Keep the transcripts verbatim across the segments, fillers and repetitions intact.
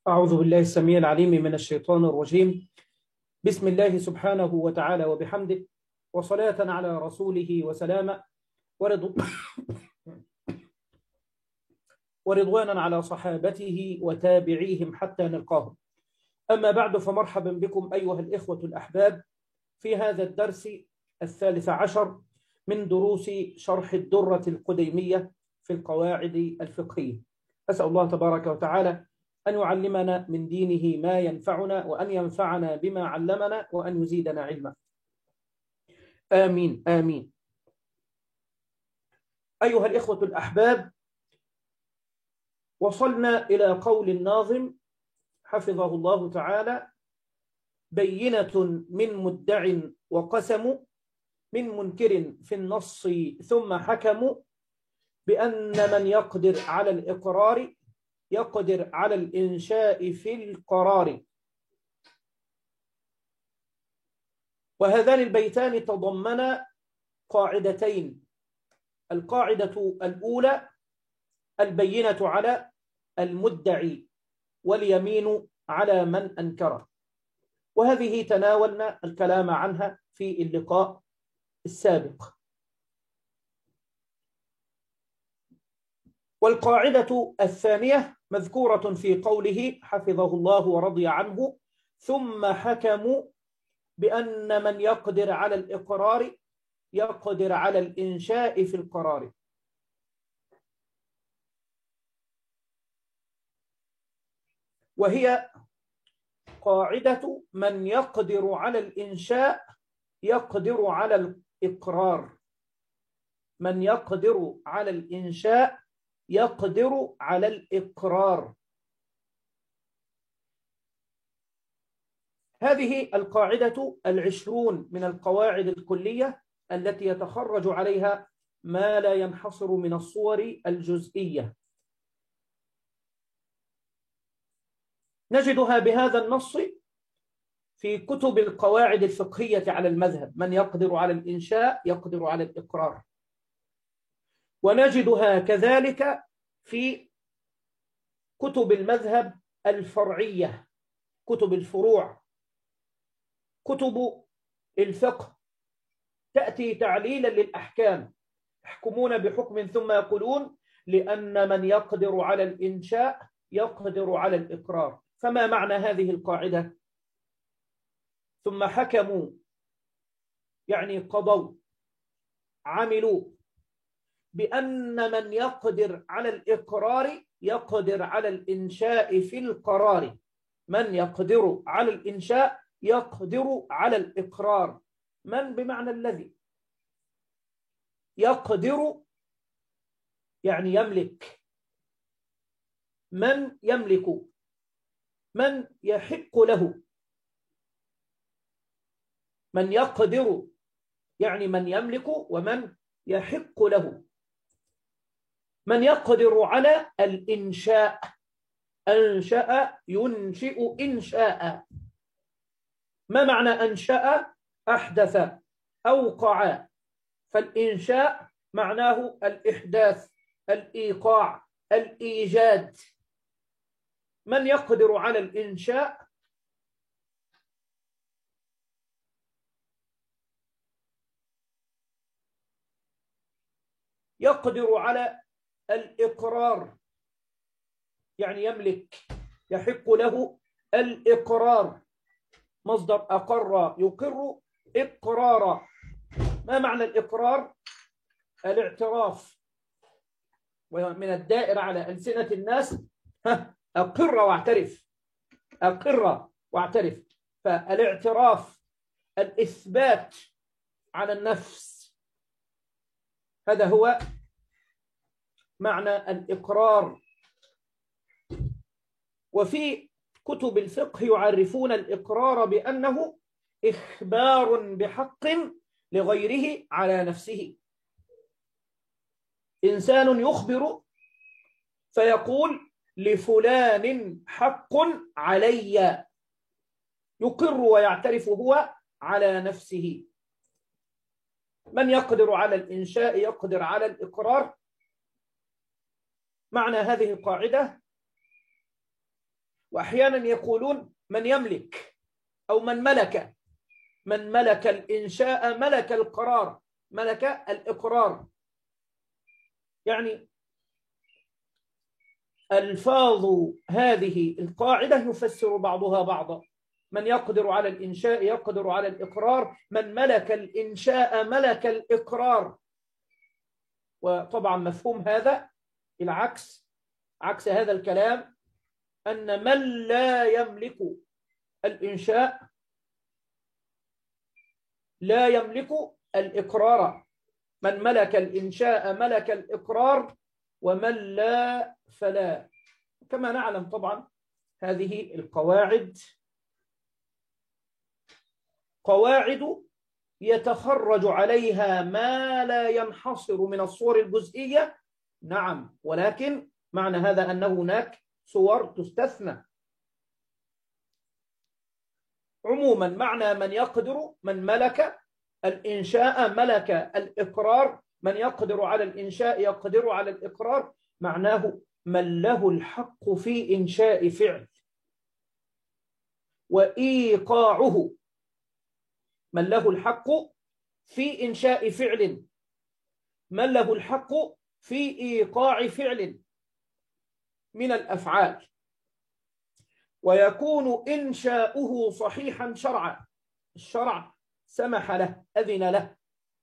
أعوذ بالله السميع العليم من الشيطان الرجيم. بسم الله سبحانه وتعالى وبحمده، وصلاة على رسوله وسلاما، ورضو ورضوانا على صحابته وتابعيهم حتى نلقاهم. أما بعد، فمرحبا بكم أيها الإخوة الأحباب في هذا الدرس الثالث عشر من دروس شرح الدرة القديمية في القواعد الفقهية. أسأل الله تبارك وتعالى أن يعلمنا من دينه ما ينفعنا، وأن ينفعنا بما علمنا، وأن يزيدنا علما. آمين آمين. أيها الإخوة الأحباب، وصلنا إلى قول الناظم حفظه الله تعالى: بينة من مدع وقسم، من منكر في النص ثم حكموا، بأن من يقدر على الإقرار يقدر على الإنشاء في القرار. وهذان البيتان تضمنا قاعدتين: القاعدة الأولى البينة على المدعي واليمين على من أنكره، وهذه تناولنا الكلام عنها في اللقاء السابق. والقاعدة الثانية مذكورة في قوله حفظه الله ورضي عنه: ثم حكموا بأن من يقدر على الإقرار يقدر على الإنشاء في القرار. وهي قاعدة من يقدر على الإنشاء يقدر على الإقرار. من يقدر على الإنشاء يقدر على الإقرار. هذه القاعدة العشرون من القواعد الكلية التي يتخرج عليها ما لا ينحصر من الصور الجزئية. نجدها بهذا النص في كتب القواعد الفقهية على المذهب: من يقدر على الإنشاء يقدر على الإقرار. ونجدها كذلك في كتب المذهب الفرعية، كتب الفروع، كتب الفقه، تأتي تعليلا للأحكام: يحكمون بحكم ثم يقولون لأن من يقدر على الإنشاء يقدر على الإقرار. فما معنى هذه القاعدة؟ ثم حكموا يعني قضوا، عملوا، بأن من يقدر على الإقرار يقدر على الإنشاء في القرار. من يقدر على الإنشاء يقدر على الإقرار. من بمعنى الذي. يقدر يعني يملك. من يملك، من يحق له. من يقدر يعني من يملك ومن يحق له. من يقدر على الإنشاء، أنشأ ينشئ إنشاء. ما معنى أنشأ؟ أحدث، أوقع. فالإنشاء معناه الإحداث، الإيقاع، الإيجاد. من يقدر على الإنشاء يقدر على الإقرار، يعني يملك، يحق له الإقرار. مصدر أقر يقر إقرارا. ما معنى الإقرار؟ الاعتراف. ومن الدائرة على ألسنة الناس: أقر واعترف، أقر واعترف. فالاعتراف الإثبات على النفس، هذا هو معنى الإقرار. وفي كتب الفقه يعرفون الإقرار بأنه إخبار بحق لغيره على نفسه. إنسان يخبر فيقول لفلان حق علي، يقر ويعترف هو على نفسه. من يقدر على الإنشاء يقدر على الإقرار. معنى هذه القاعدة وأحيانا يقولون من يملك أو من ملك. من ملك الإنشاء ملك القرار، ملك الإقرار. يعني ألفاظ هذه القاعدة يفسر بعضها بعضا. من يقدر على الإنشاء يقدر على الإقرار، من ملك الإنشاء ملك الإقرار. وطبعا مفهوم هذا العكس، عكس هذا الكلام، أن من لا يملك الإنشاء لا يملك الإقرار. من ملك الإنشاء ملك الإقرار، ومن لا فلا. كما نعلم طبعا هذه القواعد قواعد يتخرج عليها ما لا ينحصر من الصور الجزئية، نعم، ولكن معنى هذا أن هناك صور تستثنى. عموما معنى من يقدر، من ملك الإنشاء ملك الإقرار، من يقدر على الإنشاء يقدر على الإقرار، معناه من له الحق في إنشاء فعل وإيقاعه. من له الحق في إنشاء فعل، من له الحق في إيقاع فعل من الأفعال، ويكون إنشاؤه صحيحا شرعا. الشرع سمح له، أذن له،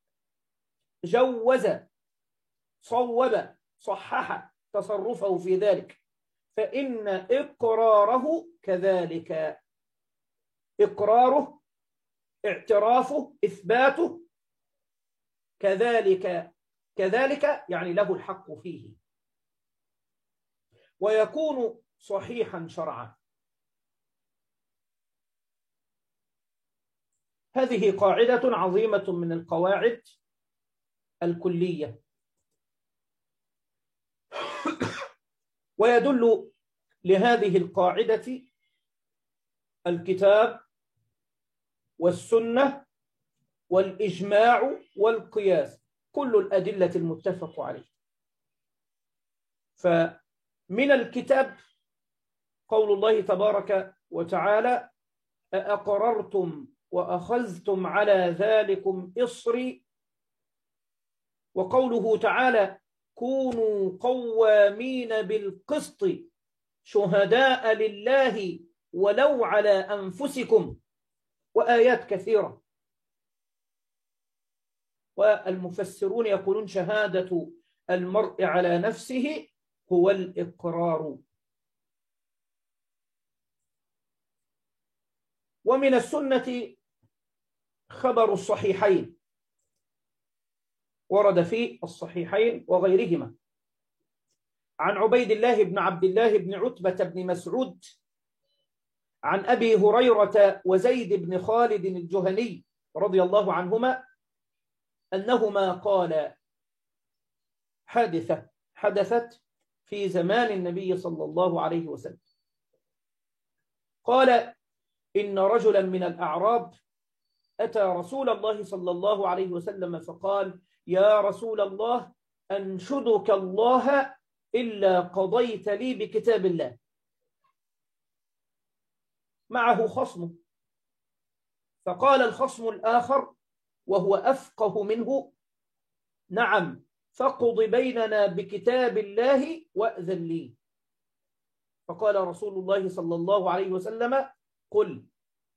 جوز، صوب، صحح تصرفه في ذلك، فإن إقراره كذلك. إقراره، اعترافه، إثباته كذلك كذلك يعني له الحق فيه، ويكون صحيحا شرعا. هذه قاعدة عظيمة من القواعد الكلية، ويدل لهذه القاعدة الكتاب والسنة والإجماع والقياس، كل الأدلة المتفق عليه. فمن الكتاب قول الله تبارك وتعالى: أأقررتم وأخذتم على ذلكم إصري. وقوله تعالى: كونوا قوامين بالقسط شهداء لله ولو على أنفسكم، وآيات كثيرة. والمفسرون يقولون شهادة المرء على نفسه هو الإقرار. ومن السنة خبر الصحيحين، ورد في الصحيحين وغيرهما عن عبيد الله بن عبد الله بن عتبة بن مسعود عن أبي هريرة وزيد بن خالد الجهني رضي الله عنهما أنهما قال حادثة حدثت في زمان النبي صلى الله عليه وسلم. قال: إن رجلا من الأعراب أتى رسول الله صلى الله عليه وسلم فقال: يا رسول الله، أنشدك الله إلا قضيت لي بكتاب الله. معه خصم، فقال الخصم الآخر وهو أفقه منه: نعم، فاقض بيننا بكتاب الله وأذن لي. فقال رسول الله صلى الله عليه وسلم: قل.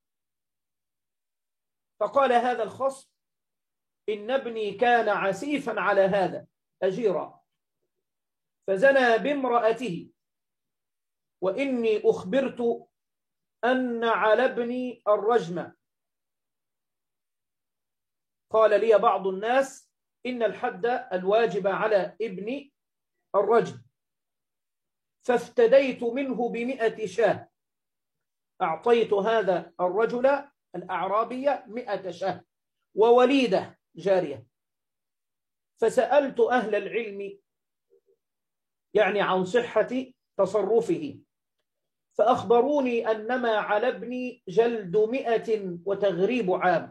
فقال هذا الخصم: إن ابني كان عسيفا على هذا أجيرا، فزنى بامرأته، وإني أخبرت أن على ابني الرجم. قال لي بعض الناس إن الحد الواجب على ابني الرجم، فافتديت منه بمئة شاة. أعطيت هذا الرجل الأعرابي مئة شاة ووليدة جارية، فسألت أهل العلم يعني عن صحة تصرفه، فأخبروني أنما على ابني جلد مئة وتغريب عام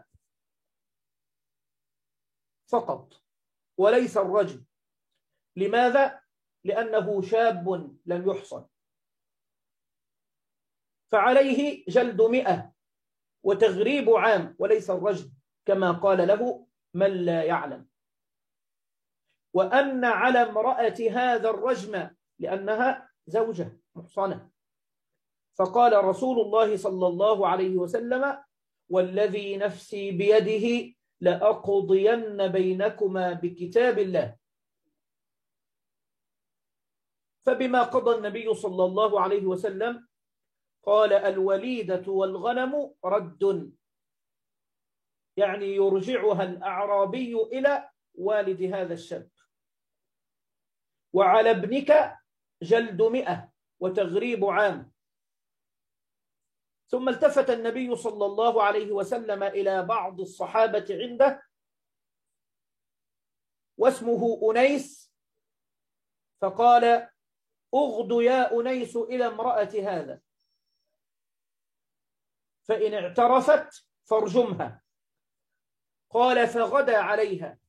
فقط، وليس الرجم. لماذا؟ لأنه شاب لم يحصن. فعليه جلد مئة وتغريب عام وليس الرجم كما قال له من لا يعلم، وأن على امرأة هذا الرجم لأنها زوجة محصنة. فقال رسول الله صلى الله عليه وسلم والذي نفسي بيده لأقضين بينكما بكتاب الله. فبما قضى النبي صلى الله عليه وسلم قال الوليدة والغنم رد، يعني يرجعها الأعرابي إلى والد هذا الشاب، وعلى ابنك جلد مئة وتغريب عام. ثم التفت النبي صلى الله عليه وسلم إلى بعض الصحابة عنده واسمه أنيس، فقال أغد يا أنيس إلى امرأة هذا، فإن اعترفت فارجمها. قال فغدا عليها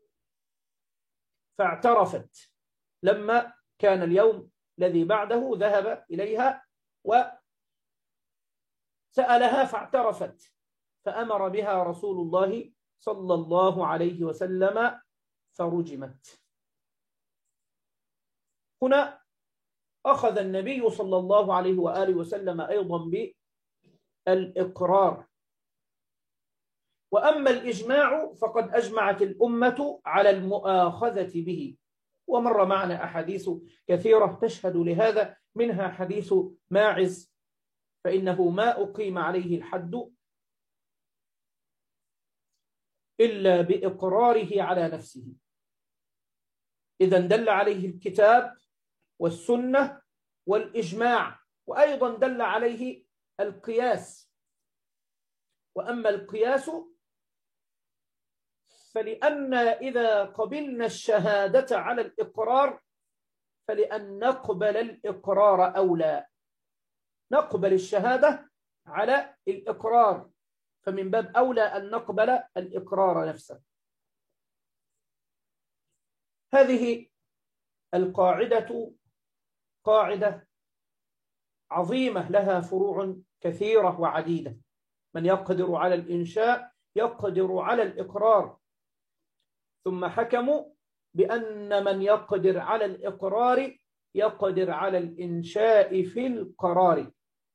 فاعترفت. لما كان اليوم الذي بعده ذهب إليها وسألها فاعترفت، فأمر بها رسول الله صلى الله عليه وسلم فرجمت. هنا أخذ النبي صلى الله عليه وآله وسلم أيضا بالإقرار. وأما الإجماع فقد أجمعت الأمة على المؤاخذة به، ومر معنا أحاديث كثيرة تشهد لهذا، منها حديث ماعز فإنه ما أقيم عليه الحد إلا بإقراره على نفسه. إذن دل عليه الكتاب والسنة والإجماع، وأيضا دل عليه القياس. وأما القياس فلأن إذا قبلنا الشهادة على الإقرار فلأن نقبل الإقرار أولى، نقبل الشهادة على الإقرار، فمن باب أولى أن نقبل الإقرار نفسه. هذه القاعدة قاعدة عظيمة لها فروع كثيرة وعديدة. من يقدر على الإنشاء يقدر على الإقرار، ثم حكموا بأن من يقدر على الإقرار يقدر على الإنشاء في القرار.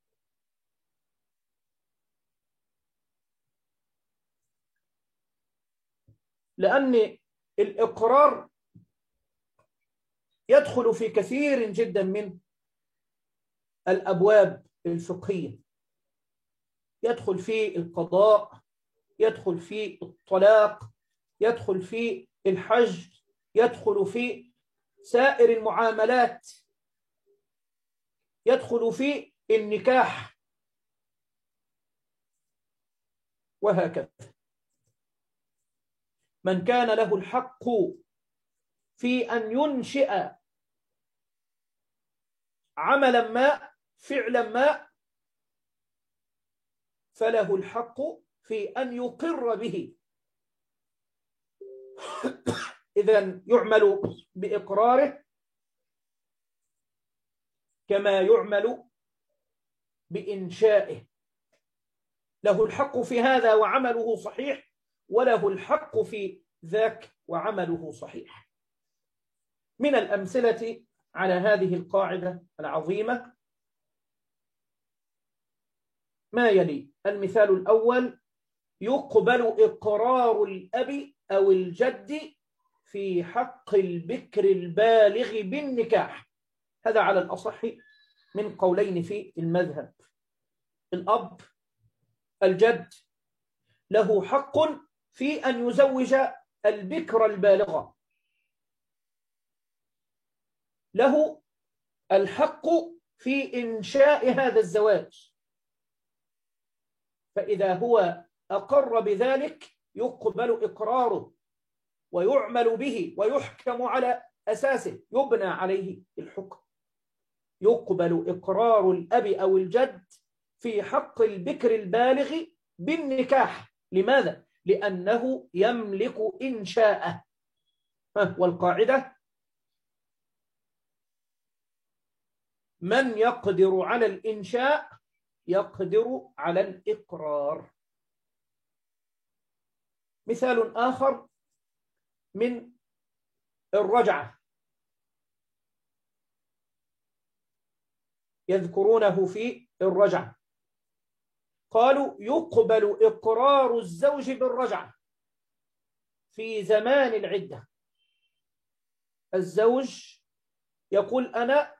لأن الإقرار يدخل في كثير جدا من الأبواب الفقهية، يدخل في القضاء، يدخل في الطلاق، يدخل في الحج، يدخل في سائر المعاملات، يدخل في النكاح، وهكذا. من كان له الحق في أن ينشئ عملا ما فعلا ما فله الحق في أن يقر به. إذن يعمل بإقراره كما يعمل بإنشائه، له الحق في هذا وعمله صحيح، وله الحق في ذاك وعمله صحيح. من الأمثلة على هذه القاعدة العظيمة ما يلي. المثال الأول: يقبل إقرار الأب أو الجد في حق البكر البالغ بالنكاح. هذا على الأصح من قولين في المذهب. الأب الجد له حق في أن يزوج البكر البالغة، له الحق في إنشاء هذا الزواج، فإذا هو أقر بذلك يقبل إقراره ويعمل به ويحكم على أساسه، يبنى عليه الحكم. يقبل إقرار الأب أو الجد في حق البكر البالغ بالنكاح. لماذا؟ لأنه يملك إنشاءه. والقاعدة: من يقدر على الإنشاء يقدر على الإقرار. مثال آخر من الرجعة يذكرونه في الرجعة، قالوا يقبل إقرار الزوج بالرجعة في زمان العدة. الزوج يقول أنا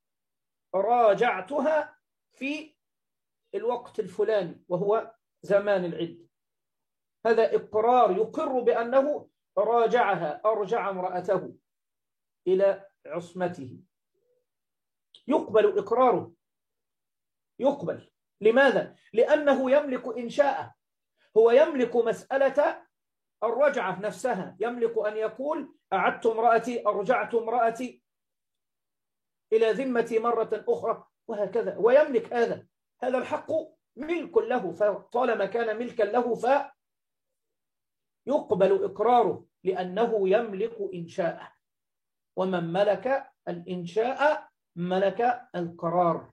راجعتها في الوقت الفلاني وهو زمان العدة، هذا إقرار يقر بأنه راجعها، أرجع امرأته إلى عصمته، يقبل إقراره، يقبل. لماذا؟ لأنه يملك إنشاءه، هو يملك مسألة الرجعة نفسها، يملك أن يقول أعدت امرأتي، أرجعت امرأتي إلى ذمتي مرة أخرى، وهكذا، ويملك هذا، هذا الحق ملك له، فطالما كان ملكا له فيقبل إقراره لأنه يملك إنشاءه، ومن ملك الإنشاء ملك القرار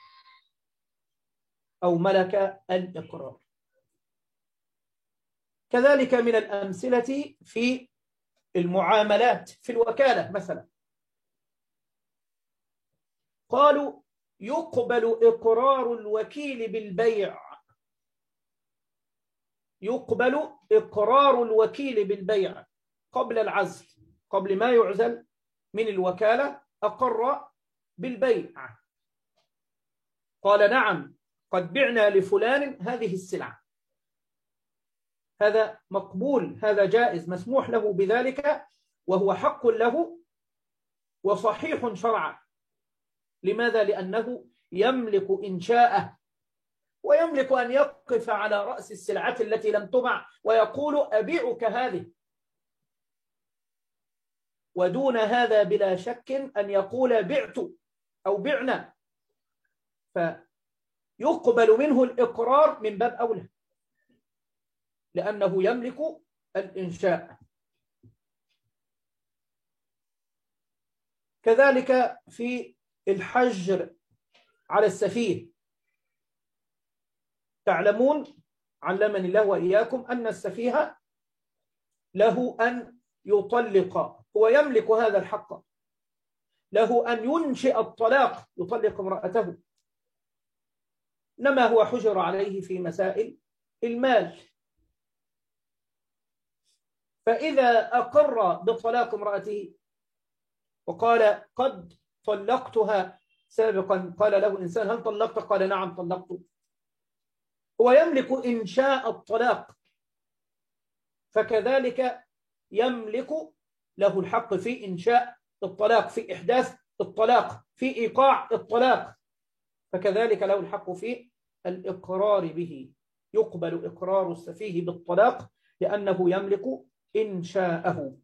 أو ملك الإقرار. كذلك من الأمثلة في المعاملات في الوكالة مثلا، قالوا يقبل إقرار الوكيل بالبيع، يقبل إقرار الوكيل بالبيع قبل العزل، قبل ما يعزل من الوكالة أقر بالبيع، قال نعم قد بعنا لفلان هذه السلعة، هذا مقبول، هذا جائز، مسموح له بذلك، وهو حق له وصحيح شرعا. لماذا؟ لأنه يملك إنشاءه، ويملك أن يقف على رأس السلعة التي لم تبع ويقول أبيعك هذه، ودون هذا بلا شك أن يقول بعت أو بعنا، فيقبل منه الإقرار من باب أولى لأنه يملك الإنشاء. كذلك في الحجر على السفيه، تعلمون علمني الله وإياكم أن السفيه له أن يطلق، هو يملك هذا الحق، له أن ينشئ الطلاق، يطلق امرأته، إنما هو حجر عليه في مسائل المال، فإذا أقر بطلاق امرأته وقال قد طلقتها سابقا، قال له إنسان هل طلقت؟ قال نعم طلقت، هو يملك إنشاء الطلاق، فكذلك يملك له الحق في إنشاء الطلاق، في إحداث الطلاق، في إيقاع الطلاق، فكذلك له الحق في الإقرار به، يقبل إقرار السفيه بالطلاق لأنه يملك إنشاءه.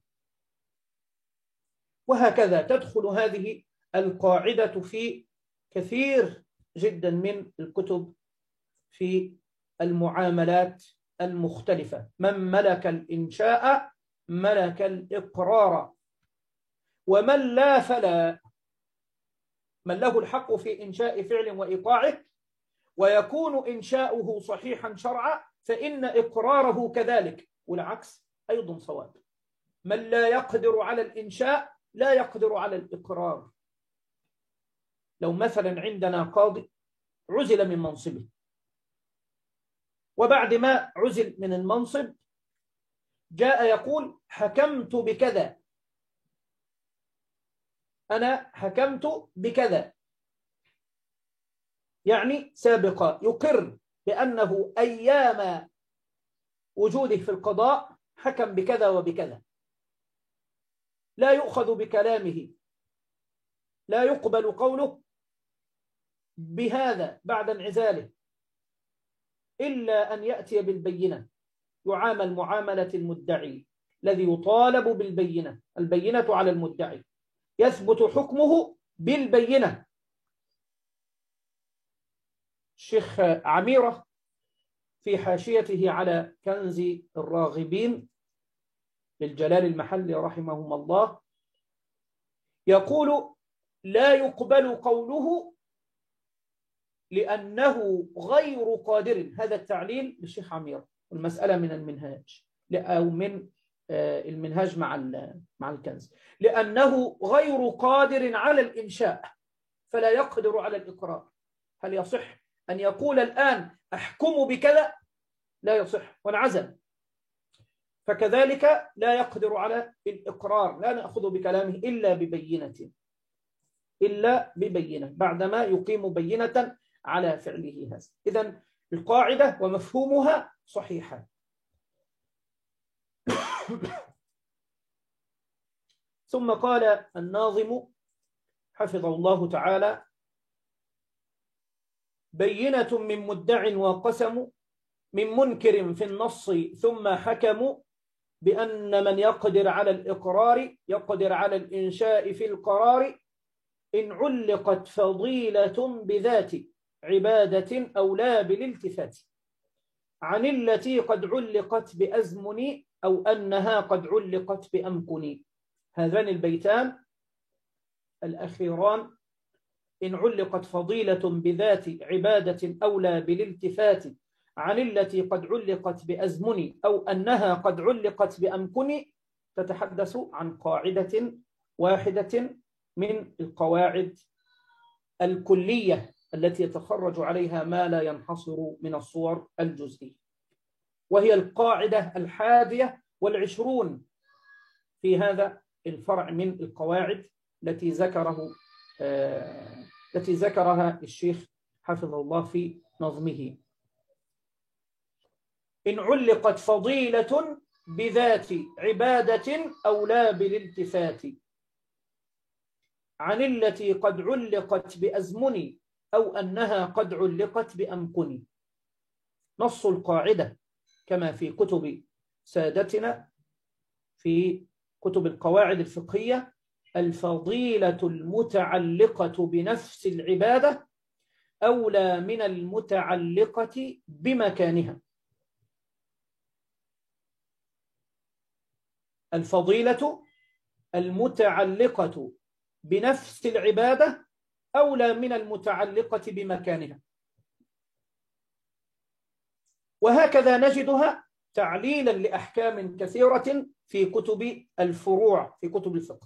وهكذا تدخل هذه القاعدة في كثير جدا من الكتب في المعاملات المختلفة، من ملك الإنشاء ملك الإقرار، ومن لا فلا، من له الحق في إنشاء فعل وإيقاعه ويكون إنشاؤه صحيحا شرعا فإن إقراره كذلك، والعكس أيضا صواب، من لا يقدر على الإنشاء لا يقدر على الإقرار. لو مثلا عندنا قاضي عزل من منصبه، وبعد ما عزل من المنصب جاء يقول حكمت بكذا، أنا حكمت بكذا، يعني سابقا يقر بأنه أيام وجوده في القضاء حكم بكذا وبكذا، لا يؤخذ بكلامه، لا يقبل قوله بهذا بعد انعزاله إلا أن يأتي بالبينة، يعامل معاملة المدعي الذي يطالب بالبينة، البينة على المدعي، يثبت حكمه بالبينة. الشيخ عميرة في حاشيته على كنز الراغبين للجلال المحلي رحمهم الله يقول لا يقبل قوله لأنه غير قادر. هذا التعليل للشيخ عمير، المسألة من المنهاج أو من المنهاج مع مع الكنز. لأنه غير قادر على الإنشاء فلا يقدر على الإقرار. هل يصح أن يقول الآن أحكم بكذا؟ لا يصح، وانعزل. فكذلك لا يقدر على الإقرار، لا نأخذ بكلامه إلا ببينة إلا ببينة بعدما يقيم بينة على فعله هذا. إذن القاعدة ومفهومها صحيحة. ثم قال الناظم حفظه الله تعالى: بينة من مدع وقسم من منكر في النص ثم حكموا بأن من يقدر على الإقرار يقدر على الإنشاء في القرار إن علقت فضيلة بذات عبادة أو لا بالالتفات عن التي قد علقت بأزمن أو أنها قد علقت بأمكن. هذان البيتان الأخيران: إن علقت فضيلة بذات عبادة أو لا بالالتفات عن التي قد علقت بأزمن أو أنها قد علقت بأمكن، تتحدث عن قاعدة واحدة من القواعد الكلية التي يتخرج عليها ما لا ينحصر من الصور الجزئية، وهي القاعدة الحادية والعشرون في هذا الفرع من القواعد التي ذكره آه التي ذكرها الشيخ حفظه الله في نظمه. إن علقت فضيلة بذات عبادة أو لا بالالتفات عن التي قد علقت بأزمن أو أنها قد علقت بأمكن. نص القاعدة كما في كتب سادتنا في كتب القواعد الفقهية: الفضيلة المتعلقة بنفس العبادة أولى من المتعلقة بمكانها. الفضيلة المتعلقة بنفس العبادة أولى من المتعلقة بمكانها. وهكذا نجدها تعليلا لأحكام كثيرة في كتب الفروع في كتب الفقه.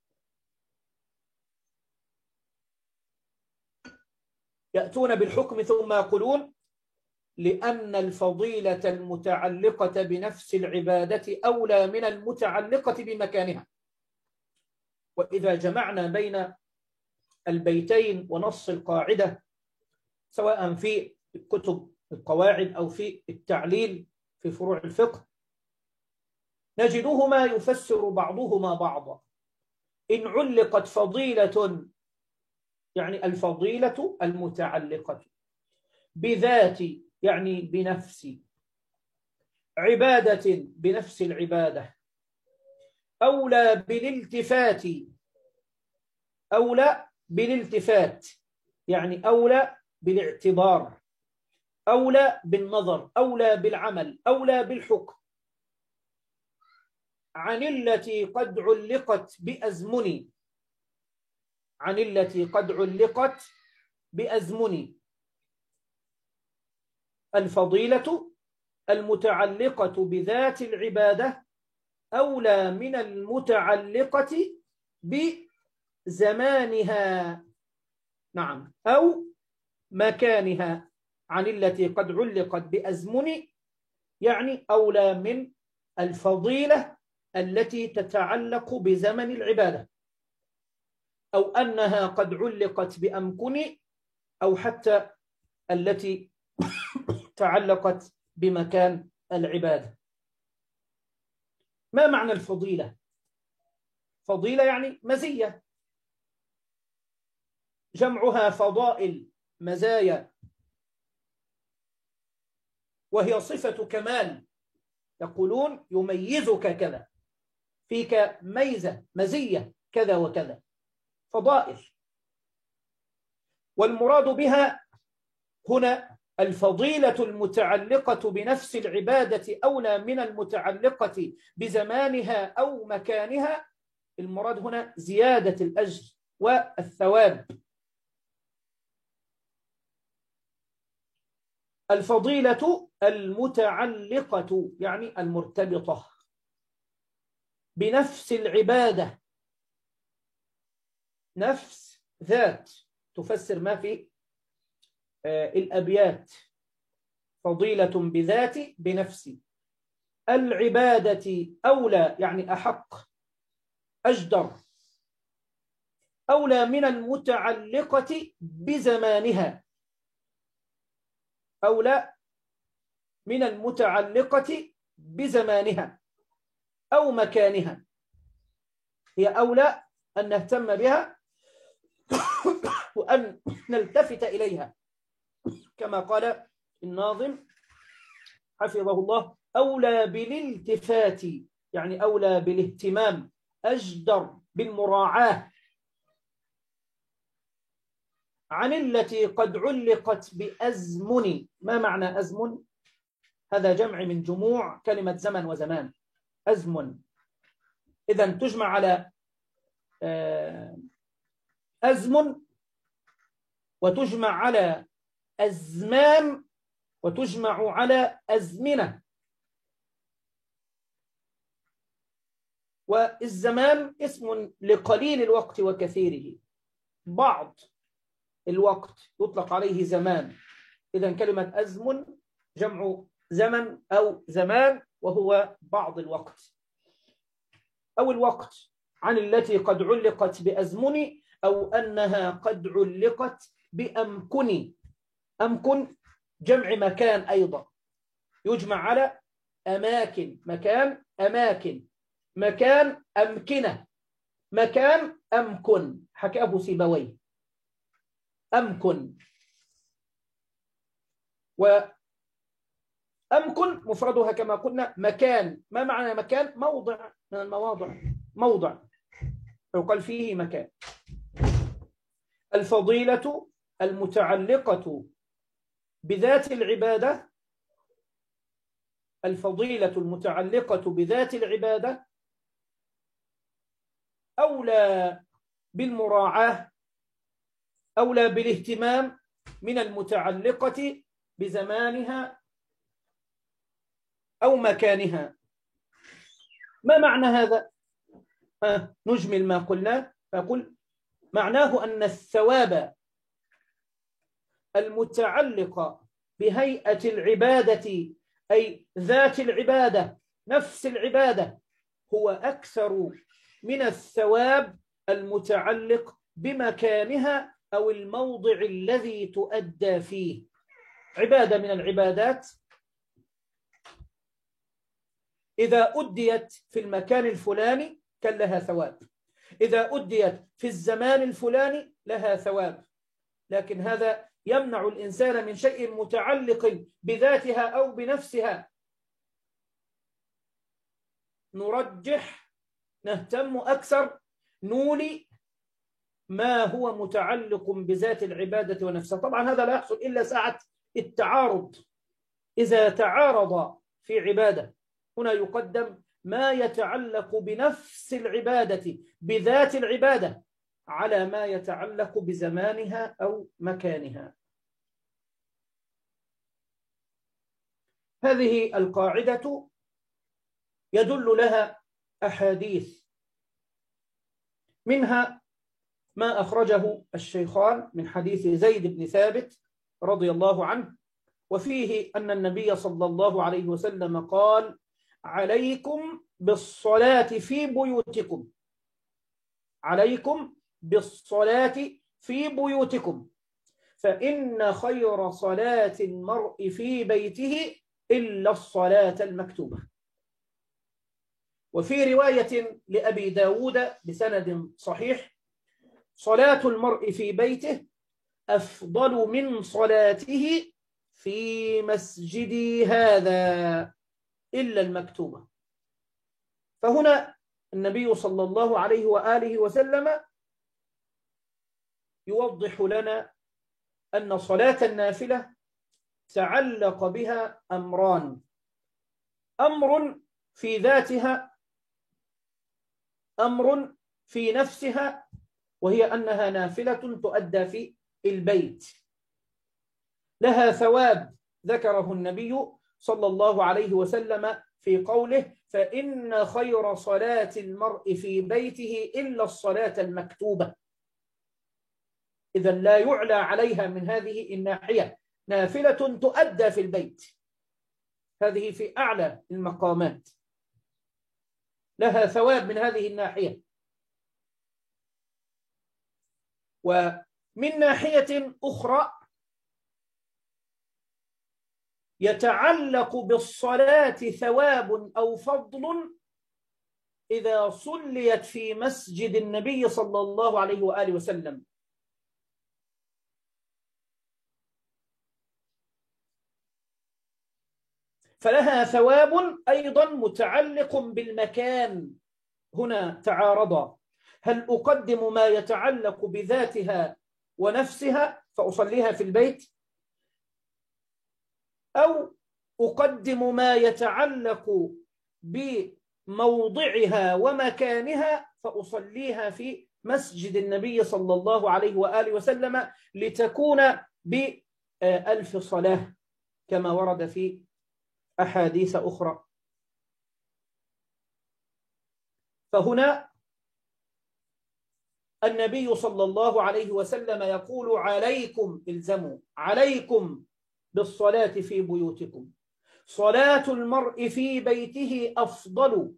يأتون بالحكم ثم يقولون: لأن الفضيلة المتعلقة بنفس العبادة أولى من المتعلقة بمكانها. وإذا جمعنا بين البيتين ونص القاعدة سواء في كتب القواعد أو في التعليل في فروع الفقه نجدهما يفسر بعضهما بعضا. إن علقت فضيلة يعني الفضيلة المتعلقة بذات يعني بنفس عبادة بنفس العبادة أولى بالالتفات أولى بالالتفات يعني أولى بالاعتبار أولى بالنظر أولى بالعمل أولى بالحكم عن التي قد علقت بأزمن عن التي قد علقت بأزمن. الفضيلة المتعلقة بذات العبادة أولى من المتعلقة بزمانها نعم أو مكانها. عن التي قد علقت بأزمن يعني أولى من الفضيلة التي تتعلق بزمن العبادة أو أنها قد علقت بأمكن أو حتى التي تعلقت بمكان العبادة. ما معنى الفضيلة؟ فضيلة يعني مزية، جمعها فضائل مزايا، وهي صفة كمال. يقولون يميزك كذا، فيك ميزة مزية كذا وكذا، فضائل. والمراد بها هنا الفضيلة المتعلقة بنفس العبادة أولى من المتعلقة بزمانها أو مكانها. المراد هنا زيادة الأجر والثواب. الفضيلة المتعلقة يعني المرتبطة بنفس العبادة، نفس ذات، تفسر ما في الأبيات، فضيلة بذات بنفسي العبادة أولى يعني أحق أجدر، أولى من المتعلقة بزمانها، أولى من المتعلقة بزمانها أو مكانها، هي أولى أن نهتم بها وأن نلتفت إليها، كما قال الناظم حفظه الله: أولى بالالتفات يعني أولى بالاهتمام، أجدر بالمراعاة عن التي قد علقت بأزمن. ما معنى أزمن؟ هذا جمع من جموع كلمة زمن وزمان، أزمن، إذن تجمع على أزمن وتجمع على أزمان وتجمع على أزمنة. والزمان اسم لقليل الوقت وكثيره، بعض الوقت يطلق عليه زمان، إذن كلمة أزمن جمع زمن أو زمان وهو بعض الوقت أو الوقت، عن التي قد علقت بأزمن أو أنها قد علقت بأمكن. أمكن جمع مكان أيضا، يجمع على أماكن، مكان أماكن، مكان أمكنة، مكان أمكن، حكى أبو سيبويه أمكن. وأمكن مفردها كما قلنا مكان. ما معنى مكان؟ موضع من المواضع، موضع يقال فيه مكان. الفضيلة المتعلقة بذات العبادة، الفضيلة المتعلقة بذات العبادة أولى بالمراعاة، أولى بالاهتمام من المتعلقة بزمانها أو مكانها. ما معنى هذا؟ آه نجمل ما قلنا، فقل معناه أن الثواب المتعلق بهيئة العبادة أي ذات العبادة، نفس العبادة، هو أكثر من الثواب المتعلق بمكانها أو الموضع الذي تؤدى فيه. عبادة من العبادات إذا أديت في المكان الفلاني كان لها ثواب، إذا أديت في الزمان الفلاني لها ثواب، لكن هذا يمنع الإنسان من شيء متعلق بذاتها أو بنفسها. نرجح، نهتم أكثر، نولي ما هو متعلق بذات العبادة ونفسها. طبعا هذا لا يحصل إلا ساعة التعارض، إذا تعارض في عبادة هنا يقدم ما يتعلق بنفس العبادة بذات العبادة على ما يتعلق بزمانها أو مكانها. هذه القاعدة يدل لها أحاديث، منها ما أخرجه الشيخان من حديث زيد بن ثابت رضي الله عنه، وفيه أن النبي صلى الله عليه وسلم قال: عليكم بالصلاة في بيوتكم، عليكم بالصلاة في بيوتكم، فإن خير صلاة المرء في بيته إلا الصلاة المكتوبة. وفي رواية لأبي داود بسند صحيح: صلاة المرء في بيته أفضل من صلاته في مسجدي هذا إلا المكتوبة. فهنا النبي صلى الله عليه وآله وسلم يوضح لنا أن صلاة النافلة تعلق بها أمران: أمر في ذاتها، أمر في نفسها، وهي أنها نافلة تؤدى في البيت، لها ثواب ذكره النبي صلى الله عليه وسلم في قوله: فإن خير صلاة المرء في بيته إلا الصلاة المكتوبة. إذا لا يعلى عليها من هذه الناحية، نافلة تؤدى في البيت، هذه في أعلى المقامات، لها ثواب من هذه الناحية. ومن ناحية أخرى يتعلق بالصلاة ثواب أو فضل إذا صليت في مسجد النبي صلى الله عليه وآله وسلم. فلها ثواب أيضا متعلق بالمكان. هنا تعارضا: هل أقدم ما يتعلق بذاتها ونفسها فأصليها في البيت، أو أقدم ما يتعلق بموضعها ومكانها فأصليها في مسجد النبي صلى الله عليه وآله وسلم لتكون بألف صلاة كما ورد في أحاديث أخرى. فهنا النبي صلى الله عليه وسلم يقول: عليكم، الزموا عليكم بالصلاة في بيوتكم، صلاة المرء في بيته أفضل.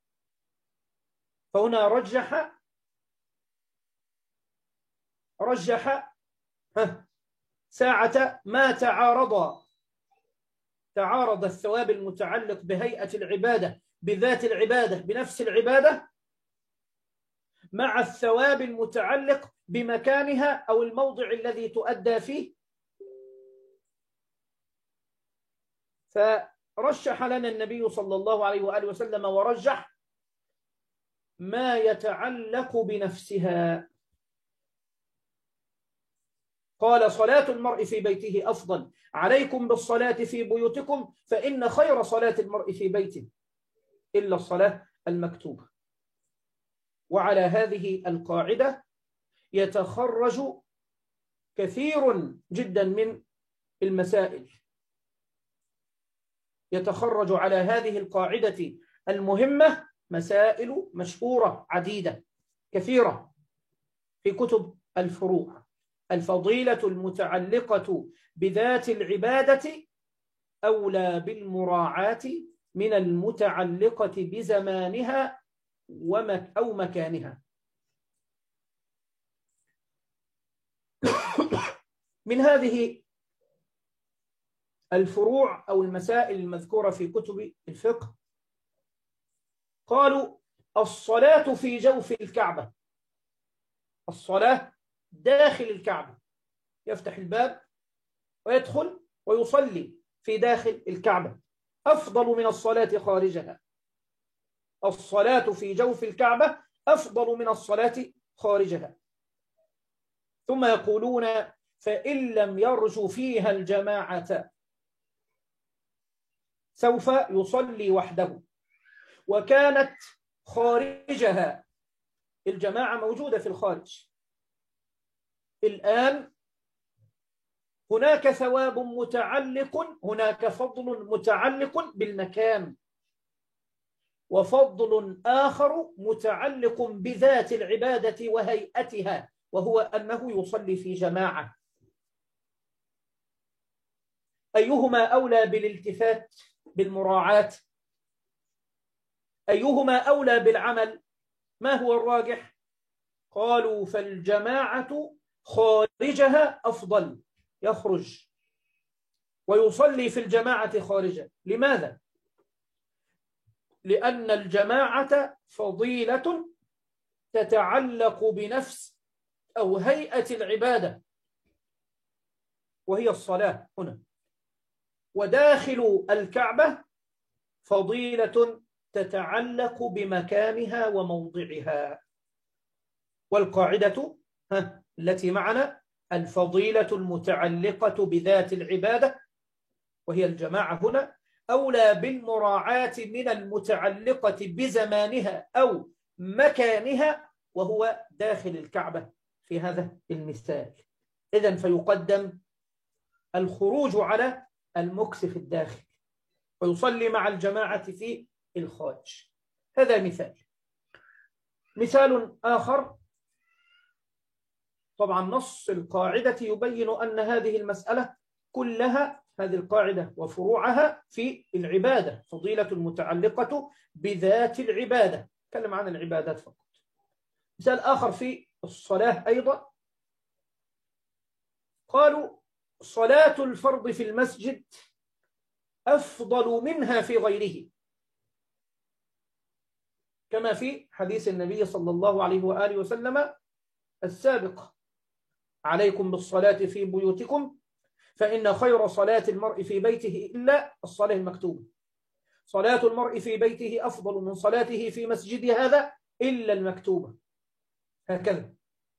فهنا رجح رجح ساعة ما تعارض تعارض الثواب المتعلق بهيئة العبادة، بذات العبادة، بنفس العبادة، مع الثواب المتعلق بمكانها أو الموضع الذي تؤدى فيه. فرشح لنا النبي صلى الله عليه وآله وسلم ورجح ما يتعلق بنفسها. قال: صلاة المرء في بيته أفضل، عليكم بالصلاة في بيوتكم، فإن خير صلاة المرء في بيته إلا الصلاة المكتوبة. وعلى هذه القاعدة يتخرج كثير جدا من المسائل، يتخرج على هذه القاعدة المهمة مسائل مشهورة عديدة كثيرة في كتب الفروع. الفضيلة المتعلقة بذات العبادة أولى بالمراعاة من المتعلقة بزمانها أو مكانها. من هذه الفروع أو المسائل المذكورة في كتب الفقه قالوا: الصلاة في جوف الكعبة، الصلاة داخل الكعبة، يفتح الباب ويدخل ويصلي في داخل الكعبة، أفضل من الصلاة خارجها. الصلاة في جوف الكعبة أفضل من الصلاة خارجها. ثم يقولون: فإن لم يرجو فيها الجماعة سوف يصلي وحده، وكانت خارجها، الجماعة موجودة في الخارج. الآن هناك ثواب متعلق، هناك فضل متعلق بالمكان، وفضل آخر متعلق بذات العبادة وهيئتها، وهو أنه يصلي في جماعة. أيهما أولى بالالتفات بالمراعاة؟ أيهما أولى بالعمل؟ ما هو الراجح؟ قالوا: فالجماعة خارجها أفضل، يخرج ويصلي في الجماعة خارجا. لماذا؟ لأن الجماعة فضيلة تتعلق بنفس أو هيئة العبادة، وهي الصلاة هنا. وداخل الكعبة فضيلة تتعلق بمكانها وموضعها. والقاعدة التي معنا: الفضيلة المتعلقة بذات العبادة وهي الجماعة هنا أولى بالمراعاة من المتعلقة بزمانها أو مكانها، وهو داخل الكعبة في هذا المثال. إذن فيقدم الخروج على المكث في الداخل ويصلي مع الجماعة في الخارج. هذا مثال. مثال آخر، طبعا نص القاعدة يبين أن هذه المسألة كلها، هذه القاعدة وفروعها في العبادة، فضيلة المتعلقة بذات العبادة، نتكلم عن العبادات فقط. مثال آخر في الصلاة أيضا، قالوا صلاة الفرض في المسجد أفضل منها في غيره، كما في حديث النبي صلى الله عليه وآله وسلم السابق: عليكم بالصلاة في بيوتكم فإن خير صلاة المرء في بيته إلا الصلاة المكتوبة، صلاة المرء في بيته أفضل من صلاته في مسجد هذا إلا المكتوبة، هكذا.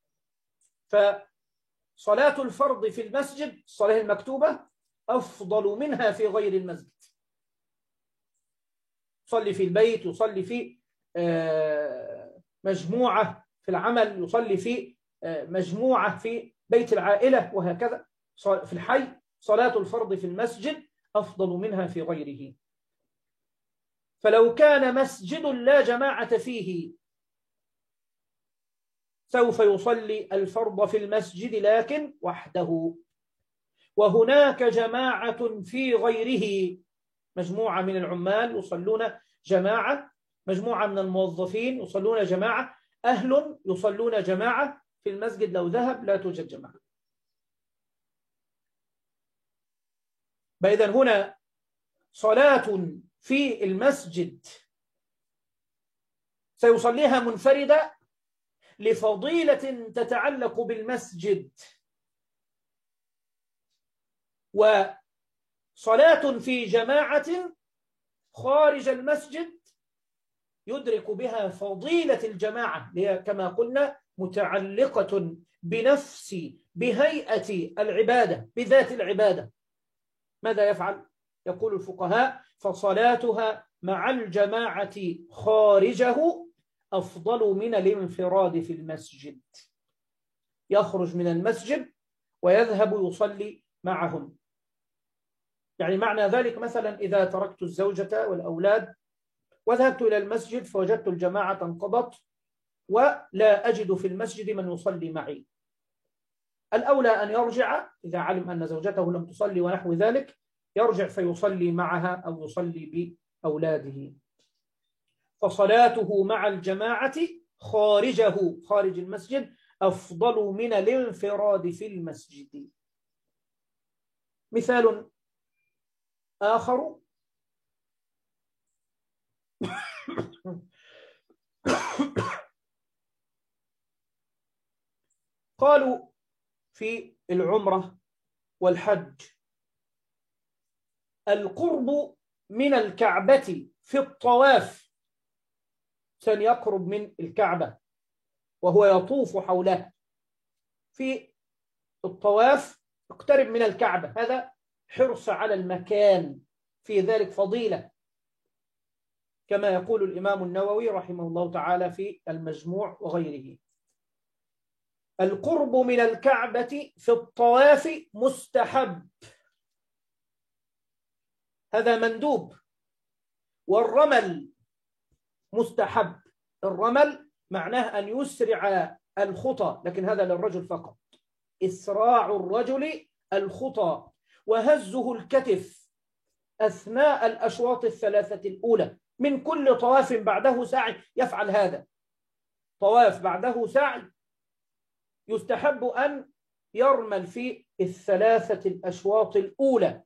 فصلاة الفرض في المسجد الصلاة المكتوبة أفضل منها في غير المسجد. يصلي في البيت، يصلي في مجموعة في العمل، يصلي في مجموعة في بيت العائلة، وهكذا في الحي، صلاة الفرض في المسجد أفضل منها في غيره. فلو كان مسجد لا جماعة فيه سوف يصلي الفرض في المسجد لكن وحده، وهناك جماعة في غيره، مجموعة من العمال يصلون جماعة، مجموعة من الموظفين يصلون جماعة، أهل يصلون جماعة، في المسجد لو ذهب لا توجد جماعة. فإذا هنا صلاة في المسجد سيصليها منفردة لفضيلة تتعلق بالمسجد، وصلاة في جماعة خارج المسجد يدرك بها فضيلة الجماعة، كما قلنا متعلقة بنفس بهيئة العبادة، بذات العبادة. ماذا يفعل؟ يقول الفقهاء: فصلاتها مع الجماعة خارجه أفضل من الانفراد في المسجد. يخرج من المسجد ويذهب يصلي معهم. يعني معنى ذلك مثلا إذا تركت الزوجة والأولاد وذهبت إلى المسجد فوجدت الجماعة انقضت ولا أجد في المسجد من يصلي معي، الأولى أن يرجع إذا علم أن زوجته لم تصلي ونحو ذلك، يرجع فيصلي معها أو يصلي بأولاده. فصلاته مع الجماعة خارجه، خارج المسجد، أفضل من الانفراد في المسجد. مثال آخر، قالوا في العمرة والحج: القرب من الكعبة في الطواف، سن يقرب من الكعبة وهو يطوف حولها في الطواف، اقترب من الكعبة، هذا حرص على المكان، في ذلك فضيلة، كما يقول الإمام النووي رحمه الله تعالى في المجموع وغيره: القرب من الكعبة في الطواف مستحب، هذا مندوب. والرمل مستحب، الرمل معناه أن يسرع الخطى، لكن هذا للرجل فقط، إسراع الرجل الخطى، وهزه الكتف أثناء الأشواط الثلاثة الأولى من كل طواف بعده سعي، يفعل هذا، طواف بعده سعي، يستحب أن يرمل في الثلاثة الأشواط الأولى،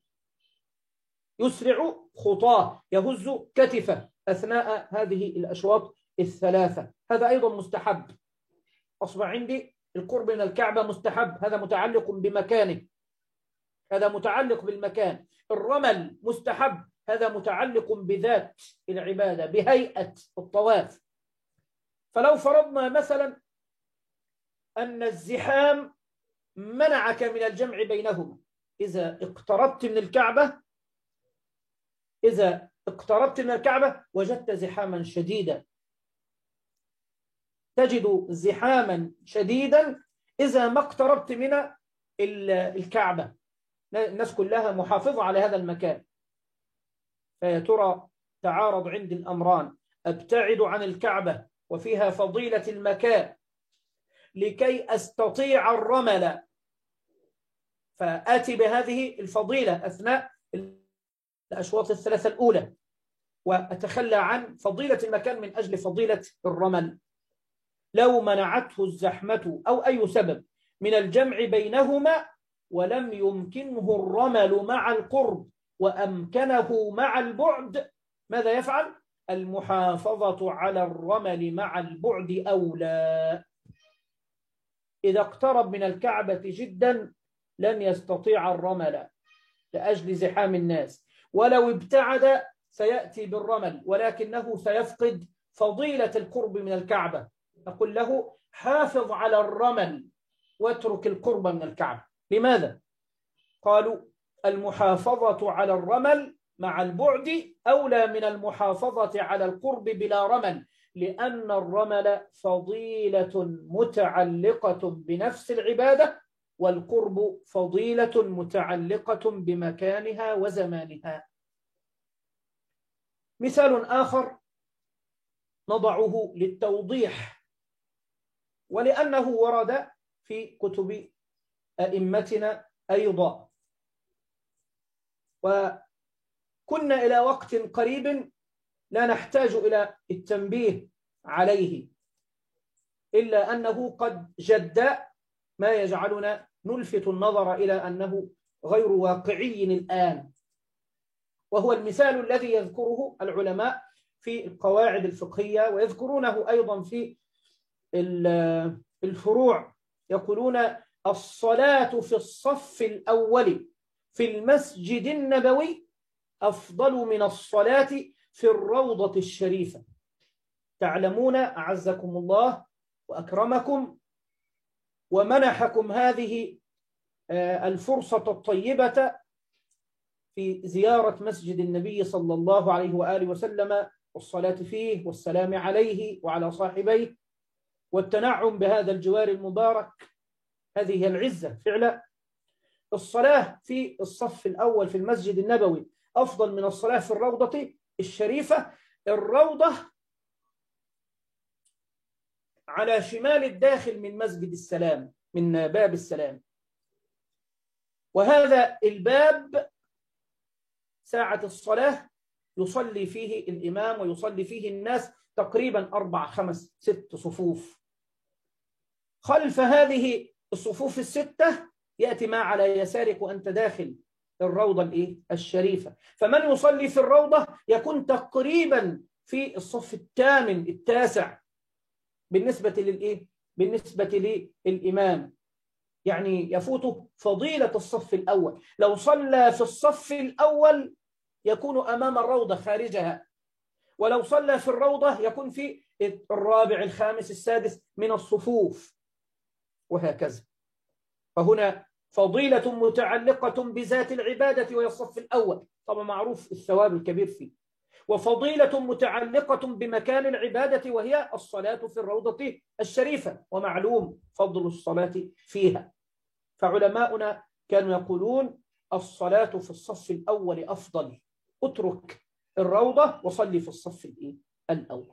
يسرع خطاه، يهز كتفه أثناء هذه الأشواط الثلاثة، هذا أيضا مستحب. أصبح عندي القرب من الكعبة مستحب، هذا متعلق بمكانه، هذا متعلق بالمكان. الرمل مستحب، هذا متعلق بذات العبادة، بهيئة الطواف. فلو فرضنا مثلا أن الزحام منعك من الجمع بينهما، إذا اقتربت من الكعبة إذا اقتربت من الكعبة وجدت زحاما شديدا، تجد زحاما شديدا إذا ما اقتربت من الكعبة، الناس كلها محافظة على هذا المكان. فيا ترى تعارض عندي الأمران، أبتعد عن الكعبة وفيها فضيلة المكان لكي أستطيع الرمل فآتي بهذه الفضيلة أثناء الأشواط الثلاثة الأولى، وأتخلى عن فضيلة المكان من أجل فضيلة الرمل. لو منعته الزحمة أو أي سبب من الجمع بينهما ولم يمكنه الرمل مع القرب وأمكنه مع البعد، ماذا يفعل؟ المحافظة على الرمل مع البعد أولى. إذا اقترب من الكعبة جدا لن يستطيع الرمل لأجل زحام الناس، ولو ابتعد سيأتي بالرمل ولكنه سيفقد فضيلة القرب من الكعبة. أقول له حافظ على الرمل واترك القرب من الكعبة. لماذا؟ قالوا المحافظة على الرمل مع البعد أولى من المحافظة على القرب بلا رمل، لأن الرمل فضيلة متعلقة بنفس العبادة، والقرب فضيلة متعلقة بمكانها وزمانها. مثال آخر نضعه للتوضيح ولأنه ورد في كتب أئمتنا أيضا، وكنا إلى وقت قريب لا نحتاج إلى التنبيه عليه، إلا أنه قد جد ما يجعلنا نلفت النظر إلى أنه غير واقعي الآن، وهو المثال الذي يذكره العلماء في القواعد الفقهية ويذكرونه أيضا في الفروع. يقولون الصلاة في الصف الأول في المسجد النبوي أفضل من الصلاة في الروضة الشريفة. تعلمون أعزكم الله وأكرمكم ومنحكم هذه الفرصة الطيبة في زيارة مسجد النبي صلى الله عليه وآله وسلم والصلاة فيه والسلام عليه وعلى صاحبيه والتنعم بهذا الجوار المبارك. هذه هي العزة فعلا. الصلاة في الصف الأول في المسجد النبوي أفضل من الصلاة في الروضة الشريفة. الروضة على شمال الداخل من مسجد السلام، من باب السلام، وهذا الباب ساعة الصلاة يصلي فيه الإمام ويصلي فيه الناس تقريبا أربع خمس ست صفوف. خلف هذه الصفوف الستة يأتي ما على يسارك وأنت داخل الروضة الإيه؟ الشريفة. فمن يصلي في الروضة يكون تقريبا في الصف الثامن التاسع بالنسبة للإيه؟ بالنسبة للإمام، يعني يفوت فضيلة الصف الأول. لو صلى في الصف الأول يكون أمام الروضة خارجها، ولو صلى في الروضة يكون في الرابع الخامس السادس من الصفوف، وهكذا. فهنا فضيلة متعلقة بذات العبادة وهي الصف الأول، طبعا معروف الثواب الكبير فيه، وفضيلة متعلقة بمكان العبادة وهي الصلاة في الروضة الشريفة، ومعلوم فضل الصلاة فيها. فعلماؤنا كانوا يقولون الصلاة في الصف الأول أفضل، اترك الروضة وصلي في الصف الأول.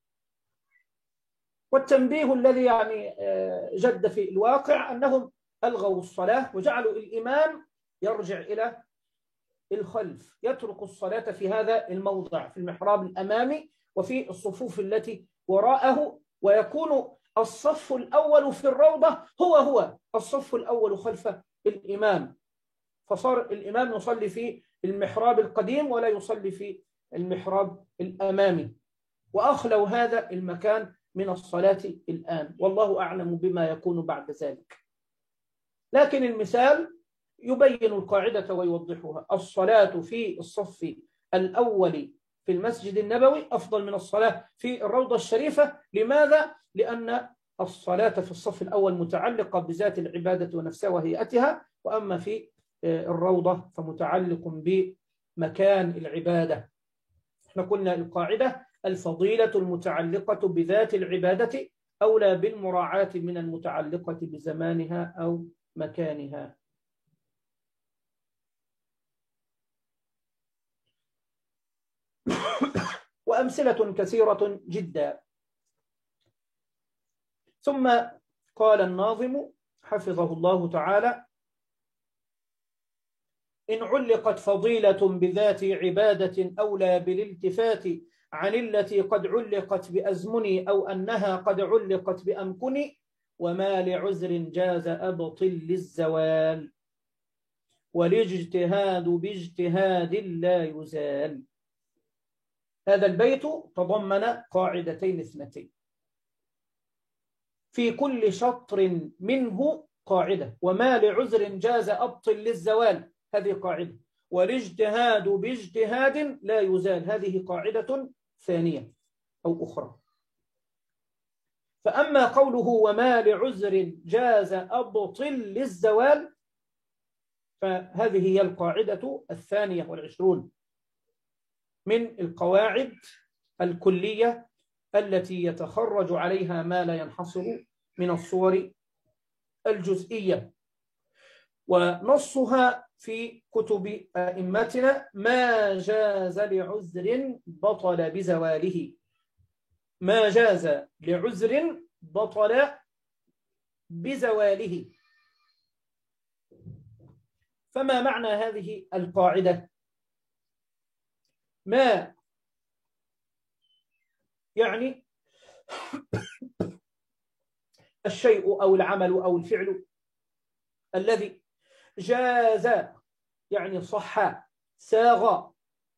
والتنبيه الذي يعني جد في الواقع أنهم ألغوا الصلاة وجعلوا الإمام يرجع إلى الخلف، يترك الصلاة في هذا الموضع في المحراب الأمامي وفي الصفوف التي وراءه، ويكون الصف الأول في الروضة هو هو الصف الأول خلف الإمام، فصار الإمام يصلي في المحراب القديم ولا يصلي في المحراب الأمامي، وأخلوا هذا المكان من الصلاة الآن، والله أعلم بما يكون بعد ذلك. لكن المثال يبين القاعدة ويوضحها. الصلاة في الصف الأول في المسجد النبوي أفضل من الصلاة في الروضة الشريفة. لماذا؟ لأن الصلاة في الصف الأول متعلقة بذات العبادة ونفسها وهيئتها، وأما في الروضة فمتعلق بمكان العبادة. احنا قلنا القاعدة الفضيلة المتعلقة بذات العبادة أولى بالمراعاة من المتعلقة بزمانها أو مكانها. وأمثلة كثيرة جدا. ثم قال الناظم حفظه الله تعالى: إن علقت فضيلة بذات عبادة أولى بالالتفات عن التي قد علقت بأزمني أو أنها قد علقت بأمكني، وما لعذر جاز أبطل للزوال، والاجتهاد باجتهاد لا يزال. هذا البيت تضمن قاعدتين اثنتين، في كل شطر منه قاعدة: وما لعذر جاز أبطل للزوال، هذه قاعدة، والاجتهاد باجتهاد لا يزال، هذه قاعدة ثانية أو أخرى. فأما قوله وما لعذر جاز أبطل للزوال، فهذه هي القاعدة الثانية والعشرون من القواعد الكلية التي يتخرج عليها ما لا ينحصر من الصور الجزئية، ونصها في كتب أئمتنا: ما جاز لعذر بطل بزواله، ما جاز لعذر بطل بزواله. فما معنى هذه القاعدة؟ ما يعني الشيء أو العمل أو الفعل الذي جاز يعني صح، ساغ،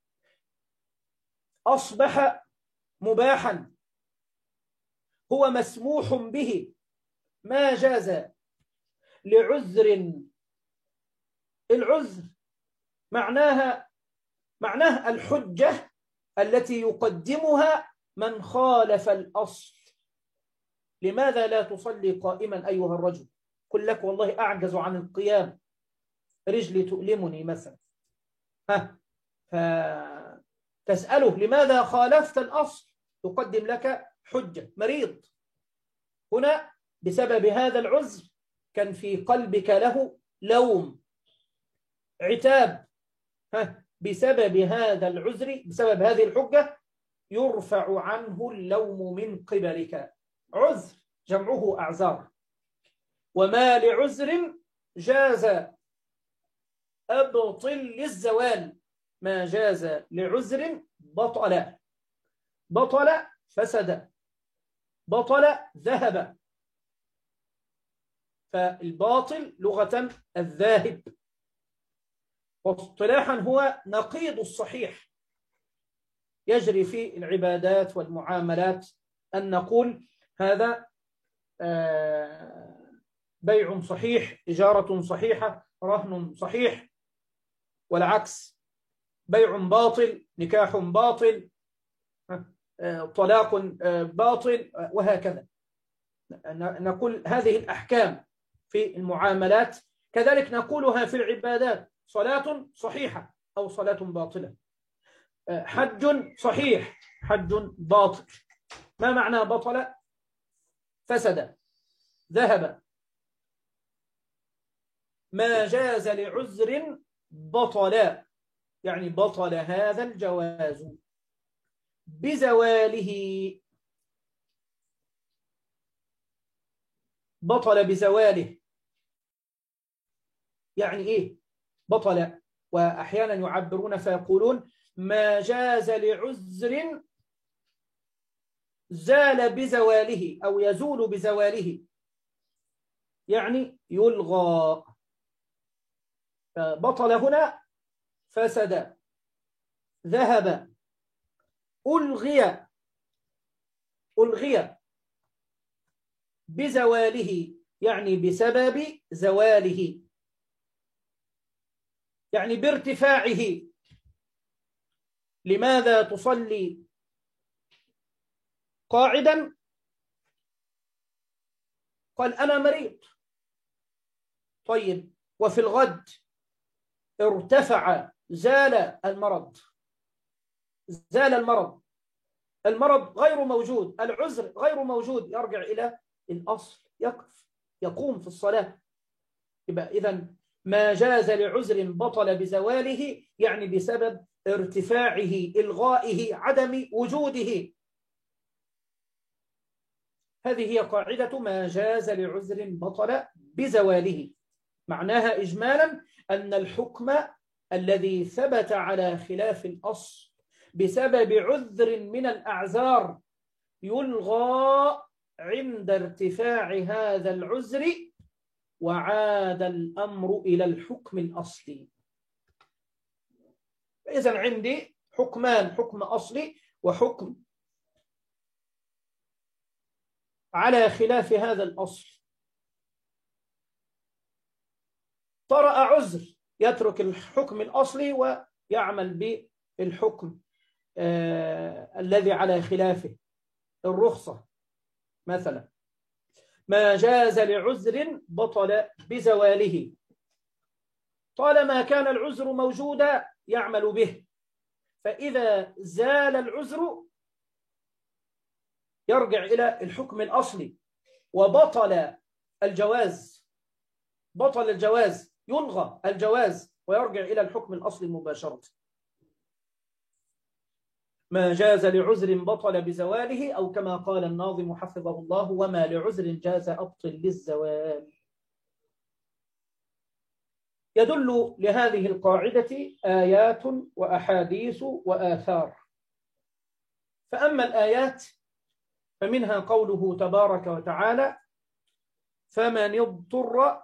أصبح مباحا، هو مسموح به، ما جاز لعذر. العذر معناها معناه الحجة التي يقدمها من خالف الأصل. لماذا لا تصلي قائما أيها الرجل؟ قل لك والله أعجز عن القيام، رجلي تؤلمني مثلا، ها، فتسأله لماذا خالفت الأصل؟ يقدم لك حجة. مريض، هنا بسبب هذا العذر كان في قلبك له لوم، عتاب، ها، بسبب هذا العذر، بسبب هذه الحجة يرفع عنه اللوم من قبلك. عذر جمعه أعذار. وما لعذر جاز أبطل للزوال، ما جاز لعذر بطل. بطل فسد، بطل ذهب. فالباطل لغة الذاهب، واصطلاحا هو نقيض الصحيح. يجري في العبادات والمعاملات أن نقول هذا بيع صحيح، إجارة صحيحة، رهن صحيح، والعكس، بيع باطل، نكاح باطل، طلاق باطل، وهكذا. نقول هذه الأحكام في المعاملات، كذلك نقولها في العبادات: صلاة صحيحة أو صلاة باطلة، حج صحيح، حج باطل. ما معنى بطل؟ فسد، ذهب. ما جاز لعذر بطل، يعني بطل هذا الجواز بزواله، بطل بزواله. يعني إيه بطل؟ وأحيانا يعبرون فيقولون ما جاز لعذر زال بزواله أو يزول بزواله، يعني يلغى. بطل هنا فسد، ذهب، ألغي، ألغي بزواله، يعني بسبب زواله، يعني بارتفاعه. لماذا تصلي قاعدا؟ قال أنا مريض. طيب، وفي الغد ارتفع، زال المرض، زال المرض، المرض غير موجود، العذر غير موجود، يرجع إلى الأصل، يقف، يقوم في الصلاة. يبقى إذن ما جاز لعذر بطل بزواله، يعني بسبب ارتفاعه، إلغائه، عدم وجوده. هذه هي قاعدة ما جاز لعذر بطل بزواله. معناها إجمالا أن الحكم الذي ثبت على خلاف الأصل بسبب عذر من الأعذار يلغى عند ارتفاع هذا العذر، وعاد الأمر إلى الحكم الأصلي. إذن عندي حكمان: حكم أصلي وحكم على خلاف هذا الأصل. طرأ عذر يترك الحكم الأصلي ويعمل بالحكم آه الذي على خلافه. الرخصة مثلا: ما جاز لعذر بطل بزواله. طالما كان العذر موجودا يعمل به، فإذا زال العذر يرجع إلى الحكم الأصلي وبطل الجواز. بطل الجواز، يلغى الجواز ويرجع إلى الحكم الأصلي مباشرة. ما جاز لعذر بطل بزواله، أو كما قال الناظم حفظه الله: وما لعذر جاز أبطل للزوال. يدل لهذه القاعدة آيات وأحاديث وآثار. فأما الآيات فمنها قوله تبارك وتعالى: فمن اضطر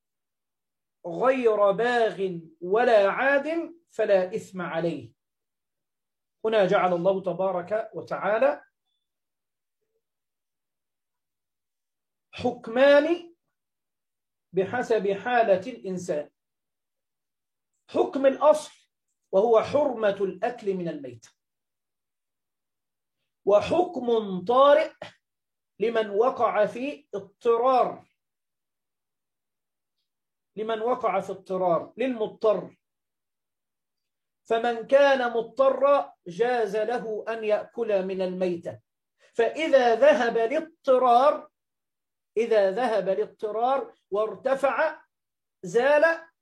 غير باغ ولا عاد فلا إثم عليه. هنا جعل الله تبارك وتعالى حكمان بحسب حالة الإنسان: حكم الأصل وهو حرمة الأكل من الميت، وحكم طارئ لمن وقع في اضطرار، لمن وقع في اضطرار للمضطر. فمن كان مضطرا جاز له أن يأكل من الميتة. فإذا ذهب الاضطرار إذا ذهب الاضطرار وارتفع زال،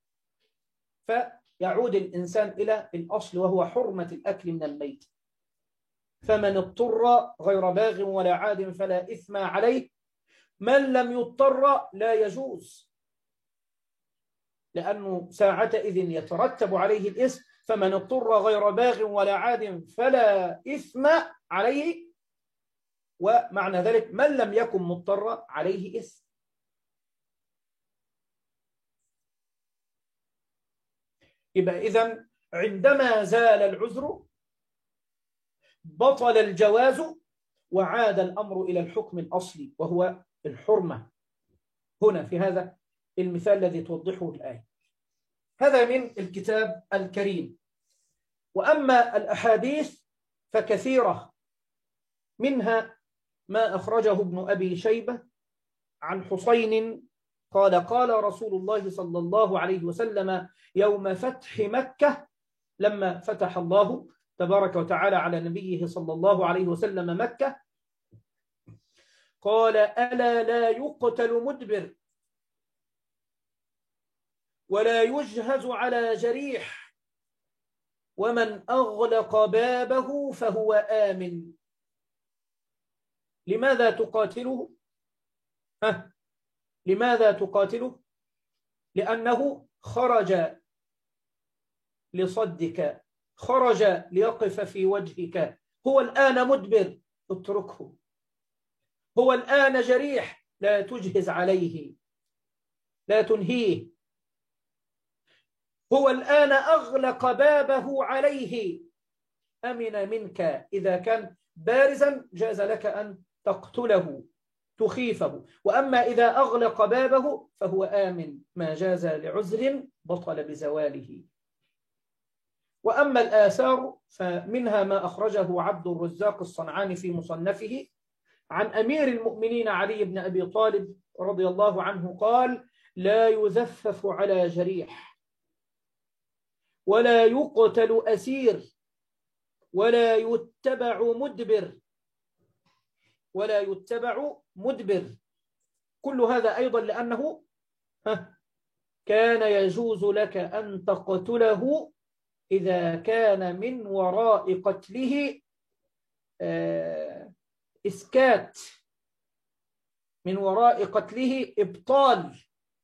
فيعود الإنسان إلى الأصل وهو حرمة الأكل من الميت. فمن اضطر غير باغ ولا عاد فلا إثم عليه. من لم يضطر لا يجوز، لأنه ساعتئذ يترتب عليه الإثم. فمن اضطر غير باغ ولا عاد فلا إثم عليه، ومعنى ذلك من لم يكن مضطر عليه إثم. يبقى إذن عندما زال العذر بطل الجواز وعاد الأمر إلى الحكم الأصلي وهو الحرمة، هنا في هذا المثال الذي توضحه الآية. هذا من الكتاب الكريم. وأما الأحاديث فكثيرة، منها ما أخرجه ابن أبي شيبة عن حسين قال: قال رسول الله صلى الله عليه وسلم يوم فتح مكة، لما فتح الله تبارك وتعالى على نبيه صلى الله عليه وسلم مكة، قال: ألا لا يقتل مدبر ولا يجهز على جريح، ومن أغلق بابه فهو آمن. لماذا تقاتله؟ ها؟ لماذا تقاتله؟ لأنه خرج لصدك، خرج ليقف في وجهك. هو الآن مدبر، اتركه. هو الآن جريح، لا تجهز عليه، لا تنهيه. هو الآن أغلق بابه عليه، أمن منك. إذا كان بارزا جاز لك أن تقتله تخيفه، وأما إذا أغلق بابه فهو آمن. ما جاز لعذر بطل بزواله. وأما الآثار فمنها ما أخرجه عبد الرزاق الصنعاني في مصنفه عن أمير المؤمنين علي بن أبي طالب رضي الله عنه قال: لا يزفف على جريح، ولا يقتل أسير، ولا يتبع مدبر، ولا يتبع مدبر. كل هذا أيضا لأنه كان يجوز لك أن تقتله إذا كان من وراء قتله إسكات، من وراء قتله إبطال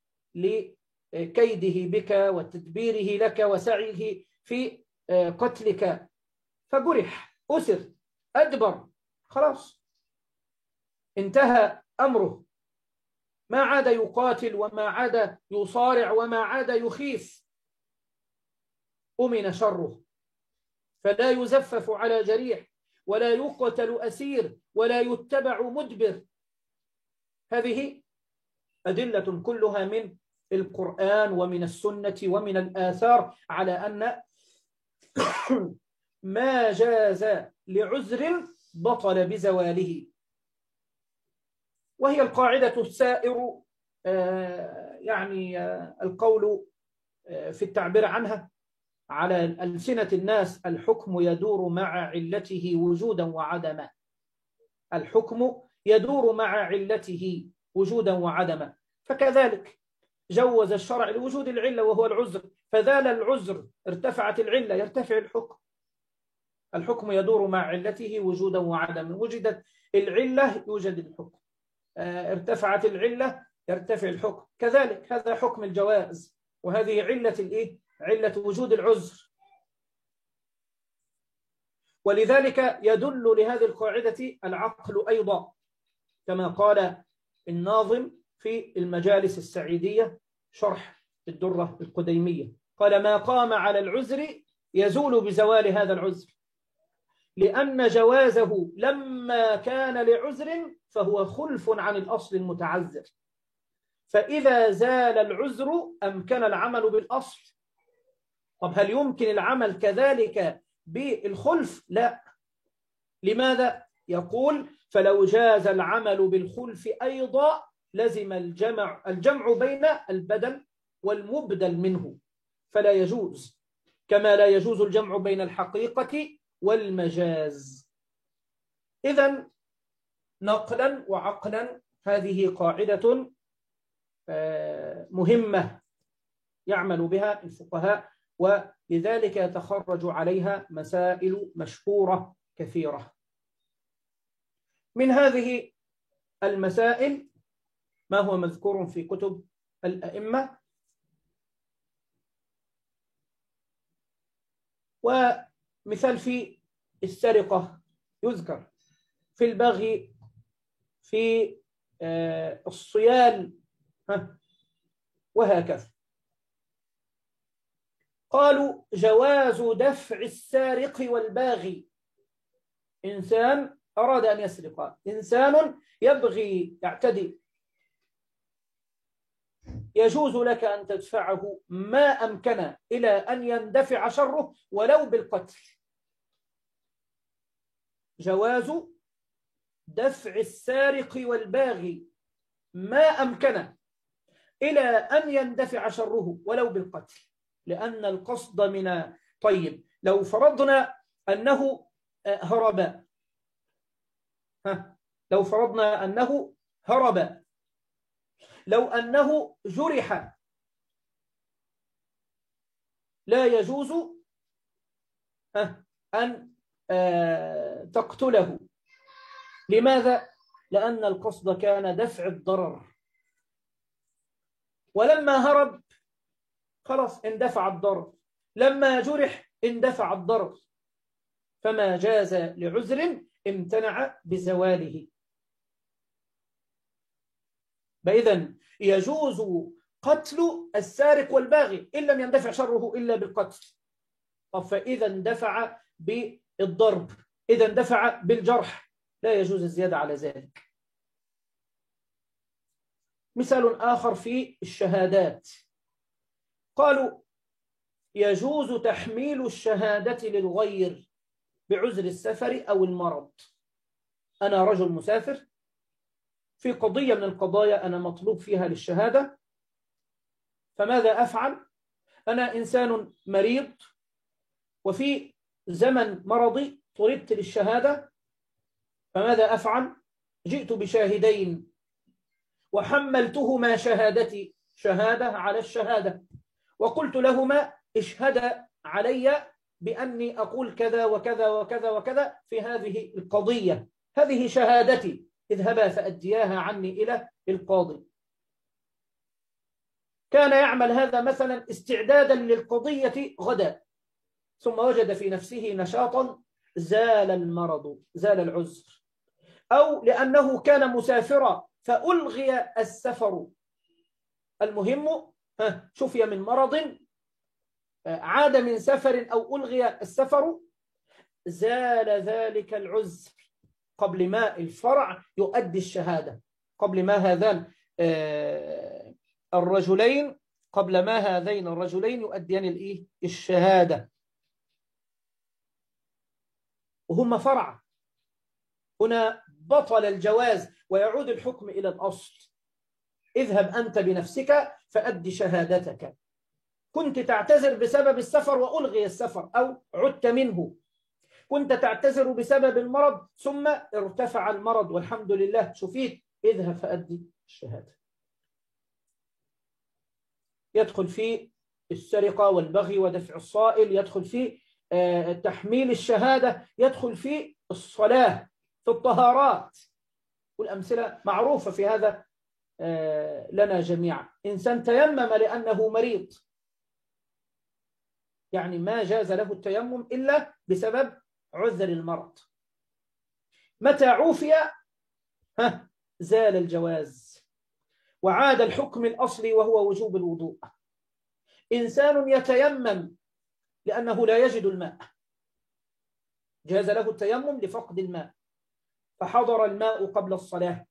لكيده بك وتدبيره لك وسعيه في قتلك، فجرح أسر أدبر، خلاص انتهى أمره، ما عاد يقاتل وما عاد يصارع وما عاد يخيف، أمن شره، فلا يزفف على جريح ولا يقتل أسير ولا يتبع مدبر. هذه أدلة كلها من القرآن ومن السنة ومن الآثار على أن ما جاز لعذر بطل بزواله. وهي القاعدة السائر يعني القول في التعبير عنها على ألسنة الناس: الحكم يدور مع علته وجودا وعدما. الحكم يدور مع علته وجودا وعدما، فكذلك جوز الشرع لوجود العلة وهو العذر، فزال العذر ارتفعت العلة يرتفع الحكم. الحكم يدور مع علته وجودا وعدما، وجدت العلة يوجد الحكم، ارتفعت العلة يرتفع الحكم. كذلك هذا حكم الجواز، وهذه علة الايه؟ علة وجود العذر. ولذلك يدل لهذه القاعدة العقل أيضا، كما قال الناظم في المجالس السعيدية شرح الدرة القديمية، قال: ما قام على العذر يزول بزوال هذا العذر، لأن جوازه لما كان لعذر فهو خلف عن الأصل المتعذر، فإذا زال العذر أمكن العمل بالأصل. طب هل يمكن العمل كذلك بالخلف؟ لا. لماذا؟ يقول: فلو جاز العمل بالخلف أيضا لزم الجمع الجمع بين البدل والمبدل منه، فلا يجوز، كما لا يجوز الجمع بين الحقيقة والمجاز. إذن نقلا وعقلا هذه قاعدة مهمة يعمل بها الفقهاء، ولذلك يتخرج عليها مسائل مشهورة كثيرة. من هذه المسائل ما هو مذكور في كتب الأئمة، ومثال في السرقة يذكر، في البغي، في الصيال، وهكذا. قالوا: جواز دفع السارق والباغي. إنسان أراد أن يسرق، إنسان يبغي يعتدي، يجوز لك أن تدفعه ما أمكن إلى أن يندفع شره ولو بالقتل. جواز دفع السارق والباغي ما أمكن إلى أن يندفع شره ولو بالقتل، لأن القصد من طيب لو فرضنا أنه هرب، ها لو فرضنا أنه هرب، لو أنه جرح، لا يجوز أن تقتله. لماذا؟ لأن القصد كان دفع الضرر، ولما هرب خلاص اندفع الضرر، لما جرح اندفع الضرر، فما جاز لعذر امتنع بزواله. فإذن يجوز قتل السارق والباغي إن لم يندفع شره إلا بالقتل. طب فإذا اندفع بالضرب، إذا اندفع بالجرح، لا يجوز الزيادة على ذلك. مثال آخر في الشهادات، قالوا: يجوز تحميل الشهادة للغير بعذر السفر أو المرض. أنا رجل مسافر في قضية من القضايا أنا مطلوب فيها للشهادة، فماذا أفعل؟ أنا إنسان مريض وفي زمن مرضي طلبت للشهادة، فماذا أفعل؟ جئت بشاهدين وحملتهما شهادتي، شهادة على الشهادة، وقلت لهما: اشهدا علي بأني أقول كذا وكذا وكذا وكذا في هذه القضية، هذه شهادتي، اذهبا فأدياها عني إلى القاضي. كان يعمل هذا مثلا استعدادا للقضية غدا، ثم وجد في نفسه نشاطا، زال المرض، زال العذر. أو لأنه كان مسافرا فألغي السفر، المهم شفي من مرض، عاد من سفر أو ألغي السفر، زال ذلك العذر قبل ما الفرع يؤدي الشهادة، قبل ما هذان الرجلين قبل ما هذين الرجلين يؤديان الإيه؟ الشهادة، وهم فرع. هنا بطل الجواز ويعود الحكم إلى الأصل. اذهب أنت بنفسك فأدي شهادتك. كنت تعتذر بسبب السفر وألغي السفر أو عدت منه، كنت تعتذر بسبب المرض ثم ارتفع المرض والحمد لله شفيت، اذهب فأدي الشهادة. يدخل في السرقة والبغي ودفع الصائل، يدخل في تحميل الشهادة، يدخل في الصلاة، في الطهارات، والأمثلة معروفة في هذا لنا جميعا. إنسان تيمم لأنه مريض، يعني ما جاز له التيمم إلا بسبب عذر المرض. متى عوفي ها زال الجواز وعاد الحكم الأصلي وهو وجوب الوضوء. إنسان يتيمم لأنه لا يجد الماء، جاز له التيمم لفقد الماء، فحضر الماء قبل الصلاة،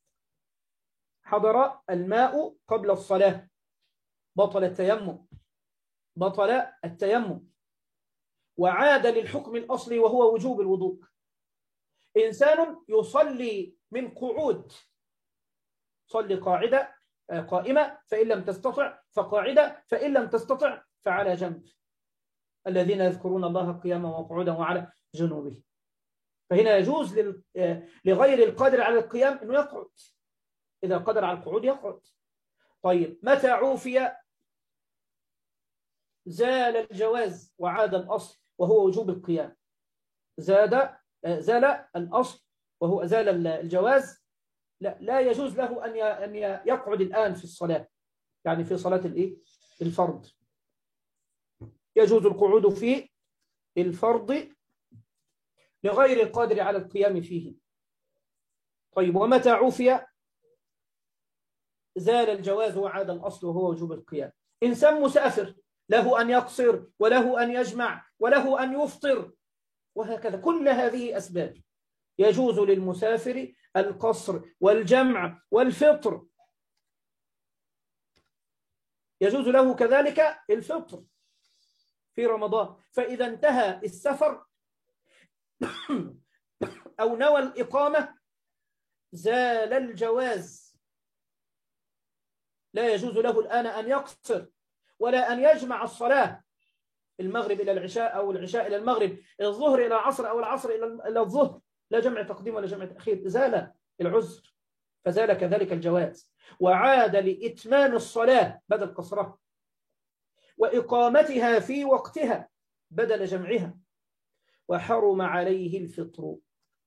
حضر الماء قبل الصلاة، بطل التيمم، بطل التيمم وعاد للحكم الأصلي وهو وجوب الوضوء. إنسان يصلي من قعود، صلي قاعدة قائمة، فإن لم تستطع فقاعدة، فإن لم تستطع فعلى جنب، الذين يذكرون الله قياما وقعودا وعلى جنوبه. فهنا يجوز لغير القادر على القيام أنه يقعد، إذا قدر على القعود يقعد. طيب متى عوفي زال الجواز وعاد الأصل وهو وجوب القيام. زاد زال الأصل وهو زال الجواز، لا, لا يجوز له أن أن يقعد الآن في الصلاة، يعني في صلاة الإيه؟ الفرض. يجوز القعود في الفرض لغير القادر على القيام فيه. طيب ومتى عوفي زال الجواز وعاد الأصل وهو وجوب القيام. إنسان مسافر له أن يقصر وله أن يجمع وله أن يفطر، وهكذا كل هذه أسباب يجوز للمسافر القصر والجمع والفطر. يجوز له كذلك الفطر في رمضان. فإذا انتهى السفر أو نوى الإقامة زال الجواز، لا يجوز له الآن أن يقصر ولا أن يجمع الصلاة، المغرب إلى العشاء أو العشاء إلى المغرب، الظهر إلى العصر أو العصر إلى الظهر، لا جمع تقديم ولا جمع تأخير، زال العذر فزال كذلك الجواز، وعاد لإتمام الصلاة بدل قصرها وإقامتها في وقتها بدل جمعها، وحرم عليه الفطر،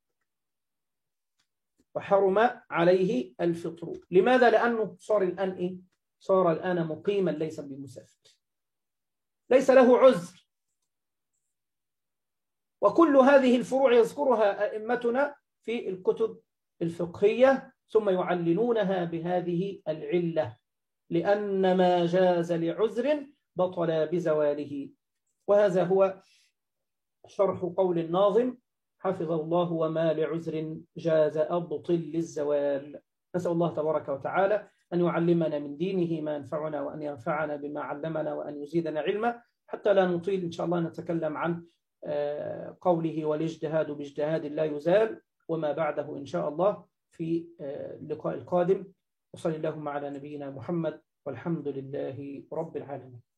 وحرم عليه الفطر. لماذا؟ لأنه صار الآن إيه؟ صار الآن مقيما ليس بمسافر، ليس له عذر. وكل هذه الفروع يذكرها أئمتنا في الكتب الفقهية ثم يعللونها بهذه العلة، لأن ما جاز لعذر بطل بزواله. وهذا هو شرح قول الناظم حفظ الله: وما لعذر جاز أبطل للزوال. نسأل الله تبارك وتعالى أن يعلمنا من دينه ما ينفعنا، وأن ينفعنا بما علمنا، وأن يزيدنا علما. حتى لا نطيل إن شاء الله نتكلم عن قوله: والاجتهاد باجتهاد لا يزال، وما بعده إن شاء الله في اللقاء القادم. وصلى اللهم على نبينا محمد، والحمد لله رب العالمين.